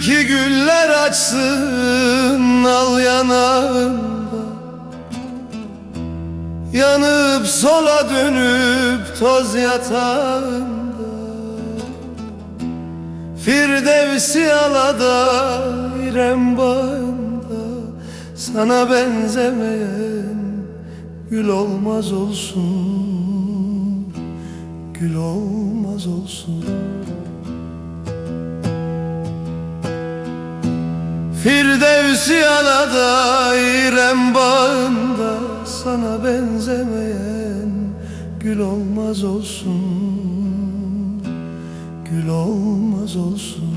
ki güller açsın al yanağında, yanıp sola dönüp toz yatağında. Firdevsi alada İrem bağında, sana benzemeyen gül olmaz olsun, gül olmaz olsun. Firdevsi alada İrem bağında, sana benzemeyen gül olmaz olsun, gül olmaz olsun.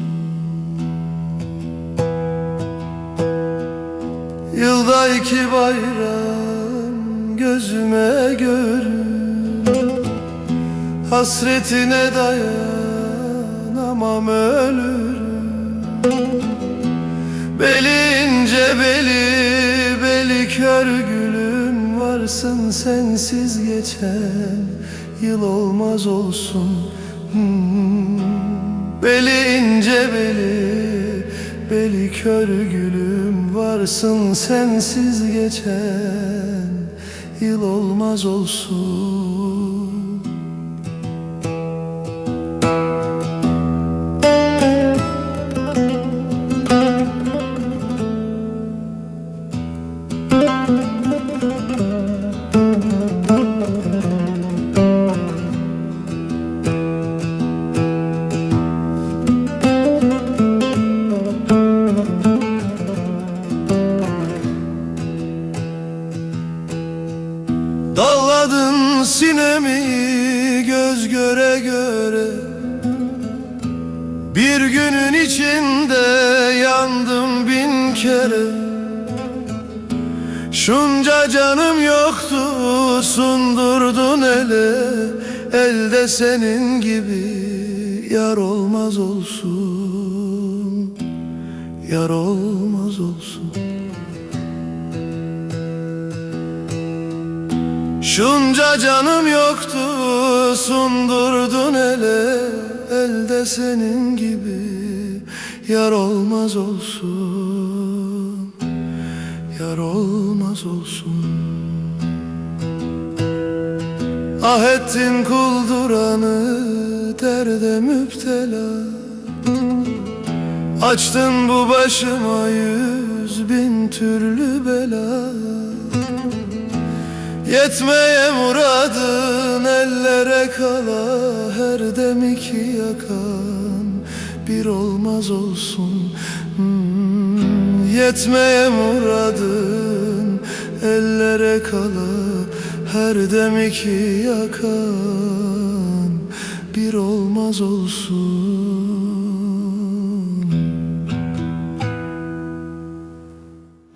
Yılda iki bayram gözüme görür, hasretine dayanamam ölürüm. Beli ince beli kör gülüm, varsın sensiz geçen yıl olmaz olsun. Beli ince beli kör gülüm, varsın sensiz geçen yıl olmaz olsun. Dalladın sinemi göz göre göre, bir günün içinde yandım bin kere. Şunca canım yoktu sundurdun ele, elde senin gibi yar olmaz olsun, yar olmaz olsun. Şunca canım yoktu sundurdun ele, elde senin gibi yar olmaz olsun, yar olmaz olsun. Ah ettin kulduranı derde müptela, açtın bu başıma 100.000 türlü bela. Yetmeye muradın ellere kala, her dem iki yakan bir olmaz olsun. Yetmeye muradın ellere kala, her dem iki yakan bir olmaz olsun.